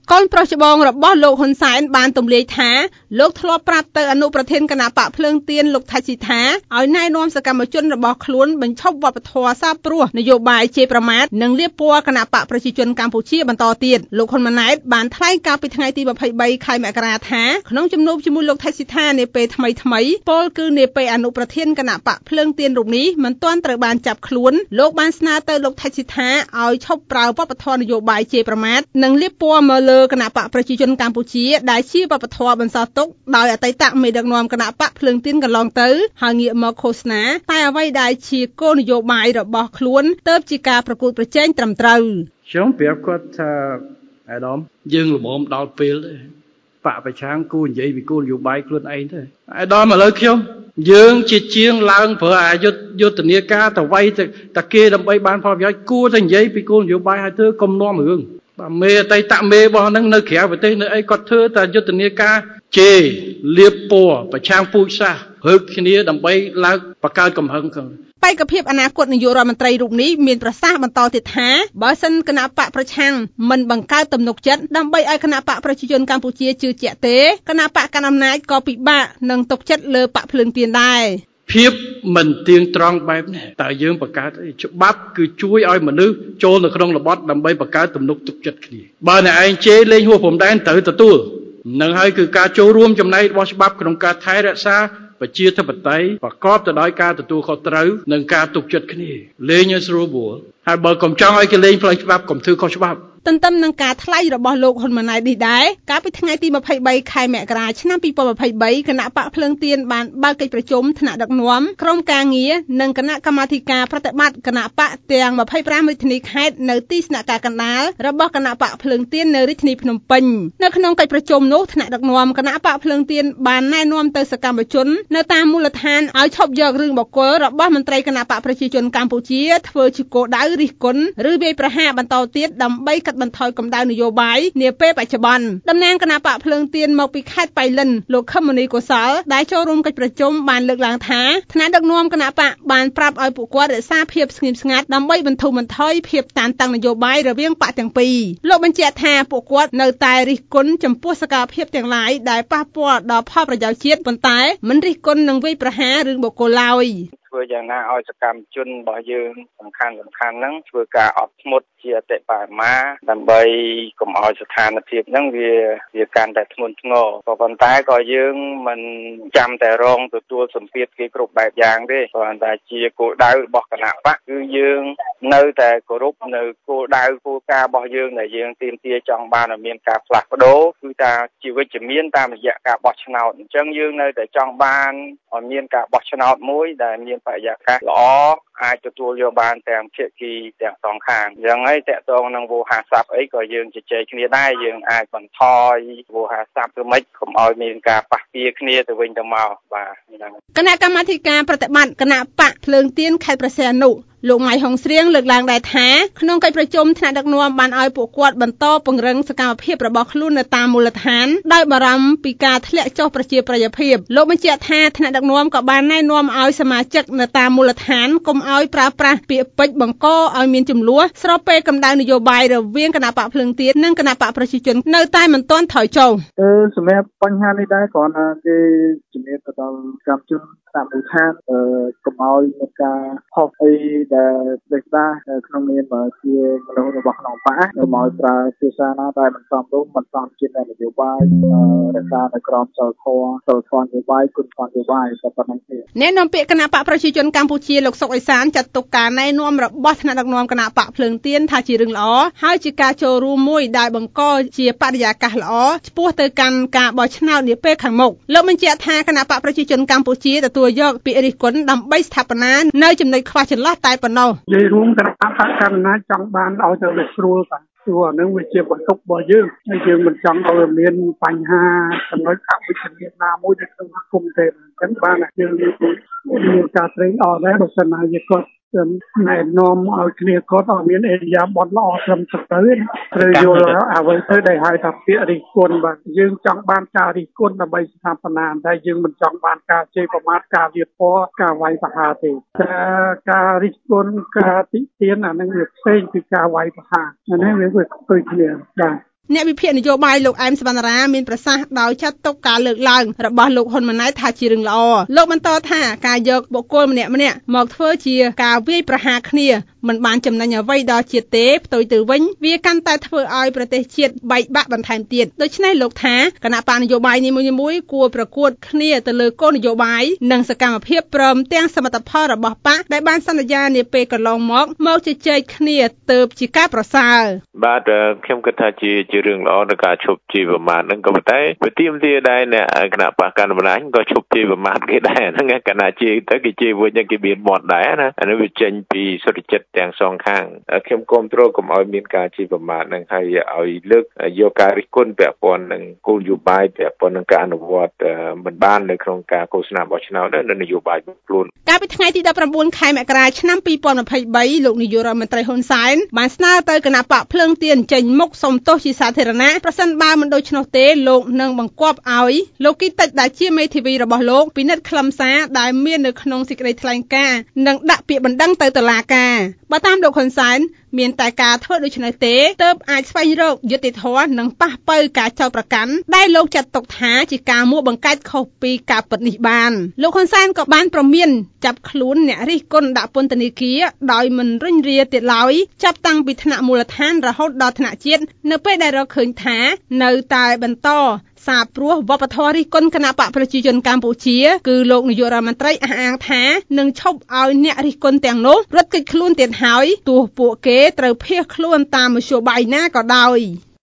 កូនប្រុសច្បងរបស់លោកហ៊ុនសែនបានទម្លាយថាលោកធ្លាប់ប្រាប់ទៅអនុប្រធានគណៈបកភ្លើងទៀនលោកថៃស៊ីថាឲ្យណែនាំសកម្មជនរបស់ខ្លួនបញ្ឈប់វប្បធម៌សាបព្រោះនយោបាយជេរប្រមាថនិងលាបពណ៌គណៈបកប្រជាជនកម្ពុជាបន្តទៀតលោកហ៊ុនម៉ាណែតបានថ្លែងកាលពីថ្ងៃទី23ខែមករាថាក្នុងជំនួបជាមួយលោកថៃស៊ីថានាពេលថ្មីពលគឺនាពេលអនុប្រធានគណៈបកភ្លើងទៀនរូបនេះមិនទាន់ត្រូវបានចាប់ខ្លួនលោកបានស្នើទៅលោកថៃស៊ីថាឲ្យឈប់ប្រើវប្បធម៌នយោបាយជេរប្រមាថនិងលាបពណ៌មកលើគណៈបកប្រជាជនកម្ពុជាដែលជាវប្បធម៌បន្សល់ទុកដោយអតីតមេដឹកនាំគណៈបកភ្លើងទៀនកន្លងទៅហើយងាកមកឃោសនាតែអ្វីដែលជាគោលនយោបាយរបស់ខ្លួនទើបជាការប្រកួតប្រជែងត្រឹមត្រូវខ្ញុំប្រាប់គាត់ថាអាដាមយើងល្មមដល់ពេលទេបកប្រឆាំងគូនិយាយពីគោលនយោបាយខ្លួនឯងទេអាដាមឥឡូវខ្ញុំយើងជាជាងឡើងប្រើអាយុទ្ធនាការទៅវាយតែគេដើម្បីបានផលប្រយោជន៍គួរតែនិយាយពីគោលនយោបាយឲ្យធ្វើកុំនាំរឿងបាទមេអតីតមេរបស់ហ្នឹងនៅក្រៅប្រទេសនៅអីគាត់ធ្វើតែយុទ្ធនាការជេរលៀបពណ៌ប្រឆាំងពូជសាសន៍រឹកគ្នាដើម្បីឡើងបង្កើតកំហឹងបេក្ខភាពអនាគតនាយករដ្ឋមន្ត្រីរូបនេះមានប្រសាសន៍បន្តទៀតថាបើសិនគណៈបកប្រឆាំងមិនបង្កើតទំនុកចិត្តដើម្បីឲ្យគណៈបកប្រជាជនកម្ពុជាជឿជាក់ទេគណៈបកកណ្ដាលអំណាចក៏ពិបាកនឹងទុកចិត្តលើបកភ្លើងទៀនដែរភាពមិនទៀងត្រង់បែបនេះតើយើងបង្កើតច្បាប់គឺជួយឲ្យមនុស្សចូលនៅក្នុងរបបដើម្បីបង្កើតទំនុកទុកចិត្តគ្នាបើអ្នកឯងជេរលេងហួសព្រំដែនត្រូវទទួលនឹងហើយគឺការចូលរួមចំណែករបស់ច្បាប់ក្នុងការថែរក្សាប្រជាធិបតេយ្យប្រកបទៅដោយការទទួលខុសត្រូវនិងការទុកចិត្តគ្នាលេងឲ្យស្រួលបួលហើយបើកុំចង់ឲ្យគេលេងផ្លូវច្បាប់កុំធ្វើខុសច្បាប់ទន្ទឹមនឹងការថ្លែងរបស់លោកហ៊ុនម៉ាណែតនេះដែរកាលពីថ្ងៃទី23ខែមករាឆ្នាំ2023គណៈបកភ្លើងទៀនបានបើកកិច្ចប្រជុំថ្នាក់ដឹកនាំក្រុមការងារនិងគណៈកម្មាធិការប្រតិបត្តិគណៈបកទាំង25រាជធានីខេត្តនៅទីស្នាក់ការកណ្ដាលរបស់គណៈបកភ្លើងទៀននៅរាជធានីភ្នំពេញនៅក្នុងកិច្ចប្រជុំនោះថ្នាក់ដឹកនាំគណៈបកភ្លើងទៀនបានណែនាំទៅសកម្មជននៅតាមមូលដ្ឋានឲ្យឈប់យករឿងបុគ្គលរបស់មន្ត្រីគណៈបកប្រជាជនកម្ពុជាធ្វើជាគោលដៅរិះគន់ឬវាយប្រហារបន្តទៀតដើម្បីកាត់បន្ថយកម្ដៅនយោបាយនាពេលបច្ចុប្បន្នតំណាងគណៈបកភ្លើងទៀនមកពីខេត្តបៃលិនលោកខឹមមុនីកុសលដែលចូលរួមកិច្ចប្រជុំបានលើកឡើងថាថ្នាក់ដឹកនាំគណៈបកបានប្រាប់ឲ្យពួកគាត់រក្សាភាពស្ងៀមស្ងាត់ដើម្បីបន្ធូរបន្ថយភាពតានតឹងនយោបាយរវាងបកទាំងពីរលោកបញ្ជាក់ថាពួកគាត់នៅតែរិះគន់ចំពោះសកម្មភាពទាំងឡាយដែលប៉ះពាល់ដល់ផលប្រយោជន៍ជាតិប៉ុន្តែមិនរិះគន់នឹងវាយប្រហាររឿងបុគ្គលឡើយធ្វើយ៉ាងណាឲ្យសកម្មជនរបស់យើងសំខាន់ហ្នឹងធ្វើការអត់ធ្មត់ជាអតិបរមាដើម្បីកុំឲ្យស្ថានភាពហ្នឹងវាកាន់តែធ្ងន់ធ្ងរក៏ប៉ុន្តែក៏យើងមិនចាំតែរងទទួលសម្ពាធគេគ្រប់បែបយ៉ាងទេគ្រាន់តែជាគោលដៅរបស់គណៈបកគឺយើងនៅតែគោរពនៅគោលដៅគោលការណ៍របស់យើងដែលយើងទាមទារចង់បានឲ្យមានការផ្លាស់ប្ដូរគឺថាជាវិជ្ជមានតាមរយៈការបោះឆ្នោតអញ្ចឹងយើងនៅតែចង់បានឲ្យមានការបោះឆ្នោតមួយដែលមានបរិយាកាសល្អអាចទទួលយកបានទាំងភាគីទាំងសងខាងអញ្ចឹងហើយតកតងនឹងវោហារស័ព្ទអីក៏យើងជជែកគ្នាដែរយើងអាចបន្ថយវោហារស័ព្ទឬមិនកុំឲ្យមានការប៉ះពាល់គ្នាទៅវិញទៅមកបាទគណៈកម្មាធិការប្រតិបត្តិគណៈបកភ្លើងទៀនខេត្តព្រះសីហនុលោកម៉ៃហុងស្រៀងលើកឡើងដែរថាក្នុងកិច្ចប្រជុំថ្នាក់ដឹកនាំបានឲ្យពួកគាត់បន្តពង្រឹងសកម្មភាពរបស់ខ្លួននៅតាមមូលដ្ឋានដោយបារម្ភពីការធ្លាក់ចុះប្រជាប្រិយភាពលោកបញ្ជាក់ថាថ្នាក់ដឹកនាំក៏បានណែនាំឲ្យសមាជិកនៅតាមមូលដ្ឋានកុំឲ្យប្រើប្រាស់ពាក្យពេចន៍បង្កឲ្យមានជម្លោះស្របពេលកម្ដៅនយោបាយរវាងគណៈបកភ្លើងទៀននិងគណៈបកប្រជាជននៅតែមិនទាន់ថយចុះសម្រាប់បញ្ហានេះដែរគ្រាន់តែគេជំរាបទៅដល់កម្មជនតាមមូលដ្ឋានកុំឲ្យមានការហុសអីដែលស្ដេចក្នុងនាមជាមនុស្សរបស់ក្នុងបកមកប្រើភាសាណាដែលមិនសមរម្យមិនសមជាតិនយោបាយរក្សានៅក្រមសិលធម៌នយោបាយគុណធម៌នយោបាយតែប៉ុណ្្នឹងទេអ្នកនាំពាក្យគណៈបកប្រជាជនកម្ពុជាលោកសុកអេសានចាត់ទុកការណែនាំរបស់ថ្នាក់ដឹកនាំគណៈបកភ្លើងទៀនថាជារឿងល្អហើយជាការចូលរួមមួយដែលបង្កជាបរិយាកាសល្អឆ្ពោះទៅកាន់ការបោះឆ្នោតនាពេលខាងមុខលោកបញ្ជាក់ថាគណៈបកប្រជាជនកម្ពុជាទទួលយកពាក្យរិះគន់ដើម្បីស្ថាបនានៅចំណុចខ្វះចន្លោះតែប៉ុណ្ណោះនិយាយរួមគណៈបកកណ្ដាលចង់បានឲ្យទៅវាស្រួលបាទព្រោះអានឹងវាជាបន្ទុករបស់យើងហើយយើងមិនចង់ឲ្យមានបញ្ហាចំណុចអវិជ្ជមានណាមួយនៅក្នុងសង្គមទេអញ្ចឹងបានយើងមានការត្រេកអរដែរបើសិនណាយើងគាត់ណែនាំឲ្យគ្នាគាត់ឲ្យមានអេរិយាបថល្អត្រឹមត្រូវយល់អ្វីទៅដែលហៅថាពាក្យរិះគន់បាទយើងចង់បានការរិះគន់ដើម្បីស្ថាបនាតែយើងមិនចង់បានការជេរប្រមាថការវាយពណ៌ការវាយប្រហារទេការរិះគន់ការតិទៀនអានឹងវាផ្សេងពីការវាយប្រហារអានេះវាផ្ទុយគ្នាបាទអ្នកវិភាគនយោបាយលោកអែមសវណ្ណរាមានប្រសាសន៍ដោយចាត់ទុកការលើកឡើងរបស់លោកហ៊ុនម៉ាណែតថាជារឿងល្អលោកបន្តថាការយកបុគ្គលម្នាក់ៗមកធ្វើជាការវាយប្រហារគ្នាមិនបានចំណេញអ្វីដល់ជាតិទេផ្ទុយទៅវិញវាកាន់តែធ្វើឲ្យប្រទេសជាតិបែកបាក់បន្ថែមទៀតដូច្នេះលោកថាគណៈបកនយោបាយនីមួយៗគួរប្រកួតគ្នាទៅលើគោលនយោបាយនិងសកម្មភាពព្រមទាំងសមិទ្ធផលរបស់បកដែលបានសន្យានាពេលកន្លងមកជជែកគ្នាទៅជាការប្រសើរបាទខ្ញុំគិតថាជារឿងល្អในការឈប់ជាប្រមាថនឹងក៏ប៉ុន្តែប្រទីមទីដែរអ្នកគណៈបកកណ្ដាលអំណាចក៏ឈប់ជាប្រមាថគេដែរហ្នឹងគណៈជាទៅគេជាវិញគេមានមាត់ដែរណាអានេះវាចេញពីសុទ្ធចិត្តទាំងសងខាងខ្ញុំគ្រប់គ្រងកុំឲ្យមានការជាប្រមាថនឹងហើយឲ្យលើកយកការរិះគន់ពាក់ព័ន្ធនឹងគោលនយោបាយពាក់ព័ន្ធនឹងការអនុវត្តមិនបាននៅក្នុងការឃោសនាបោះឆ្នោតនៅនយោបាយខ្លួនកាលពីថ្ងៃទី19ខែមករាឆ្នាំ2023លោកនាយករដ្ឋមន្ត្រីហ៊ុនសែនបានស្នើទៅគណៈបកភ្លើងទៀនចេញមុខសុំទោសជាសាធារណៈប្រសិនបើមិនដូច្នោះទេលោកនឹងបង្គាប់ឲ្យលោកគីតិចដែលជាមេធាវីរបស់លោកពិនិត្យខ្លឹមសារដែលមាននៅក្នុងសេចក្តីថ្លែងការណ៍និងដាក់ពាក្យបណ្ដឹងទៅតុលាការបើតាមលោកហ៊ុនសែនមានតែការធ្វើដូច្នេះទេទើបអាចស្វែងរកយុត្តិធម៌និងប៉ះប៉ូវការចោទប្រកាន់ដែលលោកចាត់ទុកថាជាការមួបង្កាច់ខុសពីការពិតនេះបានលោកហ៊ុនសែនក៏បានប្រមានចាប់ខ្លួនអ្នករិះគន់ដាក់ពន្ធនាគារដោយមិនរុញរាទៀតឡើយចាប់តាំងពីថ្នាក់មូលដ្ឋានរហូតដល់ថ្នាក់ជាតិនៅពេលដែលរកឃើញថានៅតែបន្តសារព្រោះវប្បធម៌រិះគន់គណៈបកប្រជាជនកម្ពុជាគឺលោកនាយករដ្ឋមន្ត្រីអះអាងថានឹងឈប់ឲ្យអ្នករិះគន់ទាំងនោះរត់គេចខ្លួនទៀតហើយទោះពួកគេត្រូវភៀសខ្លួនតាមមធ្យោបាយណាក៏ដោយ